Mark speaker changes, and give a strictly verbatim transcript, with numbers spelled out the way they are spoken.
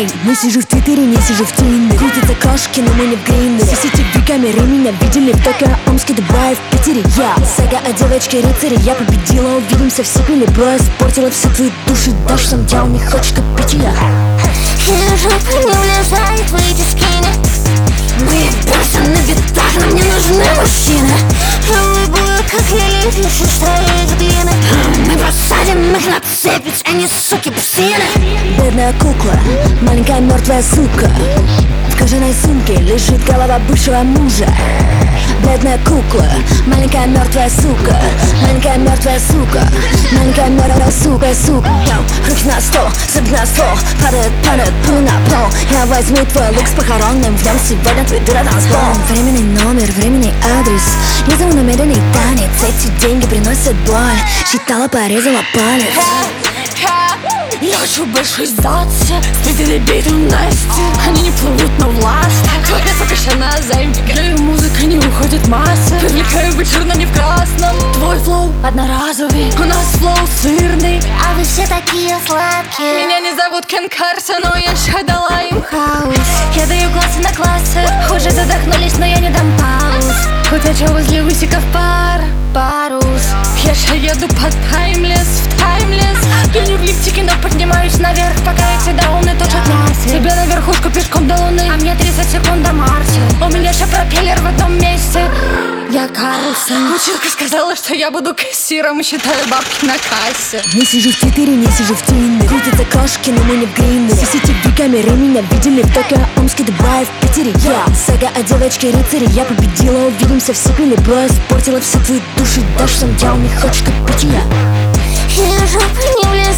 Speaker 1: Эй, не сижу в Твиттере, не сижу в Тиндере. Крутятся кошки, но мы не в гриндере. си си ти ви камеры меня видели в Токио, Омске, Дубае, в Питере. Я сага о девочке-рыцаре. Я победила, увидимся в сиквеле. Бро, испортила все твои души. Дашь сам дел, не хочешь копить ее.
Speaker 2: И жопа не влезает в эти скины. Мы просто на битах, нам не нужны мужчины. Выбую, как лилит, если стоит глины. Мы посадим их на цепь, ведь они, суки, псины.
Speaker 1: Бедная кукла, маленькая мертвая сука. В кожаной сумке лежит голова бывшего мужа. Бедная кукла, маленькая мертвая сука. Маленькая мертвая сука. Маленькая мертвая сука, сука. Руки на стол, зубы на стол. Падает, падает, пыль на пол. Я возьму твой лук с похоронным. В нем сегодня твой дыра танцпол. Временный номер, временный адрес. Я зову намеренный танец. Эти деньги приносят боль. Считала, порезала палец.
Speaker 3: Я хочу больше сдаться. Встретили биту Насти. Они не плывут, но властны. Говорят, пока еще на займке. Играю музыка, не уходит масса. Привлекаю быть черным, не в красном. Твой флоу одноразовый, у нас флоу сырный.
Speaker 2: А вы все такие сладкие.
Speaker 3: Меня не зовут Кен Карсон, но я ща дала им хаос.
Speaker 2: Я даю классы на классы. Уже задохнулись, но я не дам пауз.
Speaker 3: Утечу возле усиков пар, парус. Я ща еду под таймлесс, в таймлесс. Я не в лифтике, но поднимаюсь наверх, пока эти дауны точат мясо. Тебе на верхушку пешком до луны, а мне тридцать секунд до Марса. У меня ща пропеллер в одном месте. Я Карлсон. Училка сказала, что я буду кассиром и считаю бабки на кассе.
Speaker 1: Не сижу в Твиттере, не сижу в Тиндере. Крутятся кошки, но мы не в гриндере. си си ти ви камеры меня видели в Токио, Омске, Дубае, в Питере. Я сага о девочке-рыцаре. Я победила, увидимся в сиквеле. Бро, испортила все твои души. Дашь сам дел, не хочешь копить ее.
Speaker 2: И жопа не влезает